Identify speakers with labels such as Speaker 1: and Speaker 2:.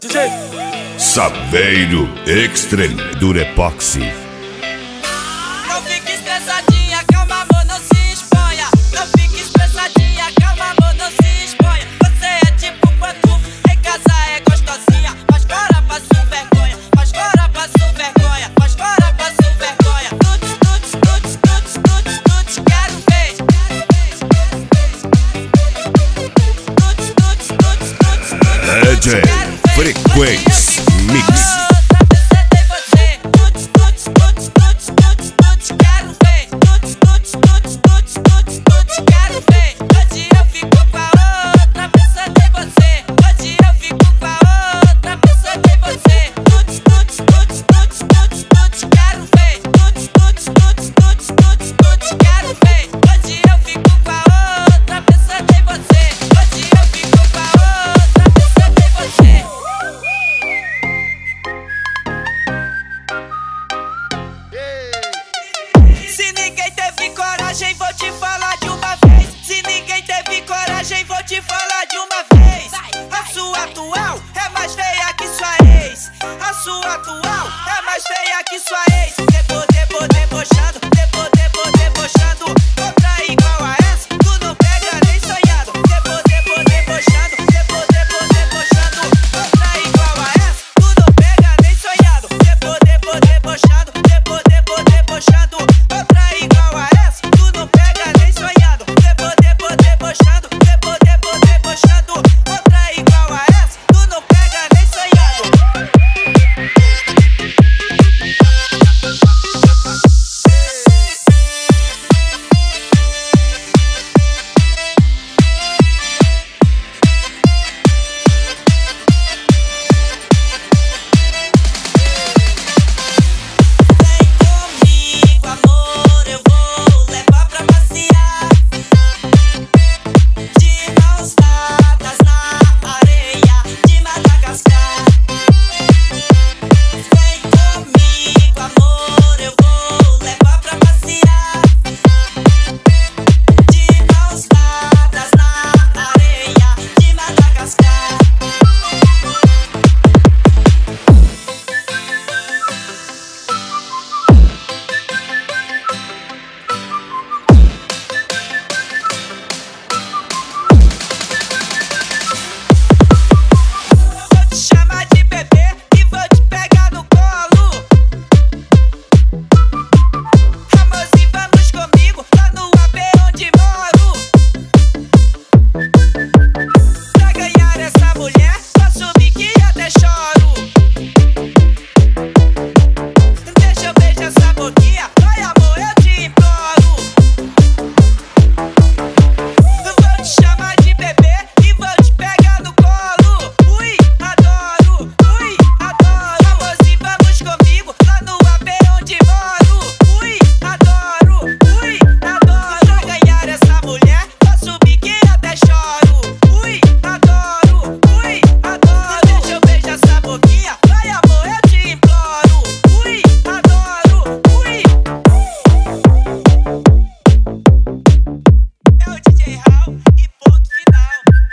Speaker 1: DJ
Speaker 2: Saveiro Extreme Durepoxy.
Speaker 3: Não fique estressadinha, calma amor, não se exponha. Não fique estressadinha, calma amor, não se exponha. Você é tipo pantu, em casa é gostosinha, mas fora passa vergonha, mas fora passa vergonha, mas fora passa vergonha. Tuts, tuts, tuts, tuts, tuts, tuts, quero ver. Tuts, tuts, tuts, tuts, tuts,
Speaker 2: DJ Frequência Mix.
Speaker 3: Vou te falar de uma vez. Se ninguém teve coragem, vou te falar de uma vez. A sua atual é mais feia que sua ex. A sua atual é mais feia que sua ex. Debochando, debochando. Outra igual a essa, tu não pega nem sonhado. Debochando, debochando. Outra igual a essa, tu não pega nem sonhado. Debochando, debochando. Outra igual a essa, tu não pega nem sonhado. Debochando, debochando. Outra igual a essa, tu não pega nem sonhado. Chama de